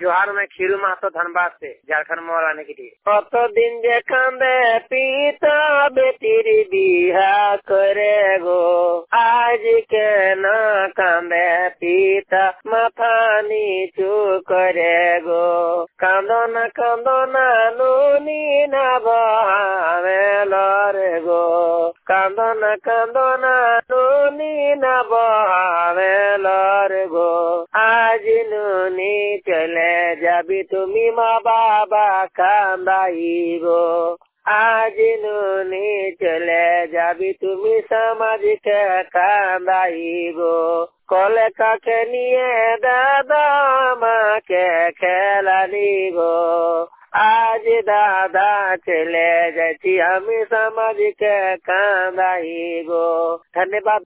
जोहार में खीरू मातो धनबाद से झारखंड मोड़ आने के लिए। कत दिन जे कांदे पीता बेटीरी बिहा करे गो, आज के ना कांदे पीता माथा नीचू करे गो। कांदो ना नूनी ना बहावे लरे गो, कांदो ना नूनी ना बहावे लरे गो। आज नूनी चले जाबी तुमी माँ बाबा कांदाई गो, आज नूनी चले जाबी तुमी सामाजिक कांदाई गो। कले काके निये दादा माँ के खेलानी गो, आज दादा चले जाती हमें सामाजिक कांदाई गो। धन्यवाद।